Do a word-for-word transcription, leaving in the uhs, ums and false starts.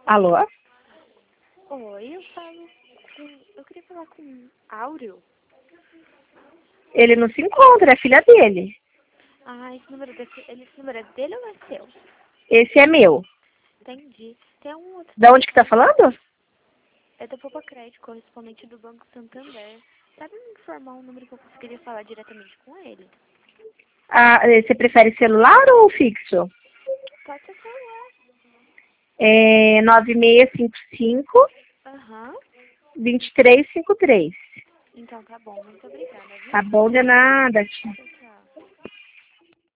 Alô? Oi, eu falo com... Eu queria falar com Áureo. Ele não se encontra, é filha dele. Ah, esse número, desse, ele- esse número é dele ou é seu? Esse é meu. Entendi. Tem um outro Da onde que tá falando? É da Poupa Crédito, correspondente do Banco Santander. Sabe me informar um número que eu conseguiria falar diretamente com ele? Ah, você prefere celular ou fixo? Pode ser celular. É nove seis cinco cinco, Aham. dois três cinco três. Então tá bom. Muito obrigada, viu? Tá bom de nada, tia.